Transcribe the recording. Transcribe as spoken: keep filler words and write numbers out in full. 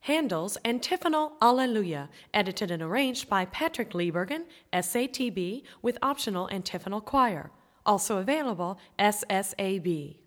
Handel's Antiphonal Alleluia, edited and arranged by Patrick Liebergen, S A T B, with optional antiphonal choir. Also available, S S A B.